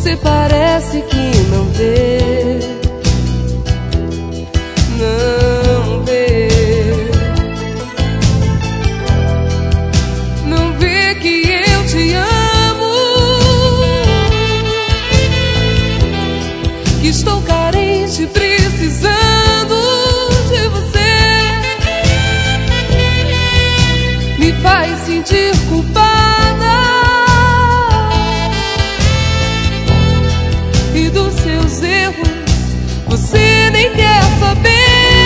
Você parece que não vê, não vê, não vê que eu te amo, que estou carente, precisando de você. Me faz sentir culpada e dos seus erros você nem quer saber.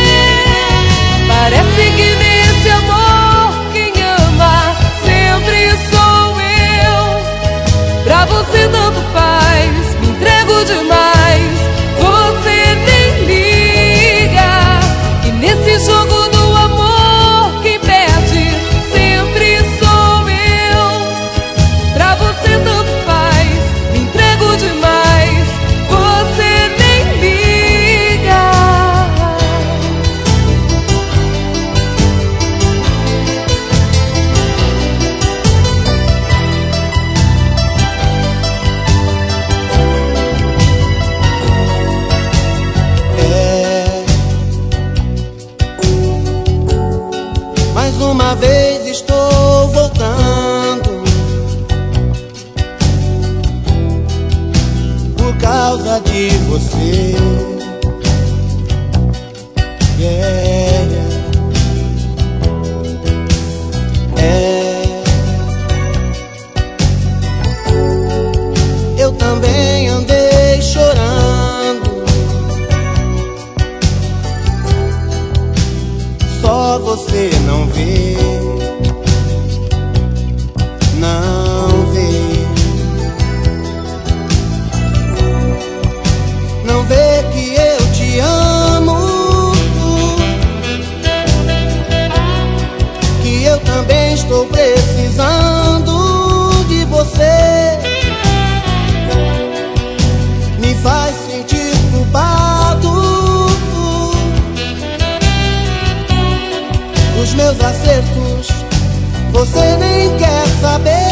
Parece que nesse amor quem ama sempre sou eu. Pra você tanto faz, me entrego demais, você nem liga. E nesse jogo do amor quem perde sempre sou eu. Pra você tanto faz, me entrego demais, você nem liga. Mais uma vez estou voltando por causa de você. Eu também andei chorando, só você não vê, não vê, não vê que eu te amo, que eu também estou precisando de você. Me faz sentir culpado, os meus acertos você nem quer saber.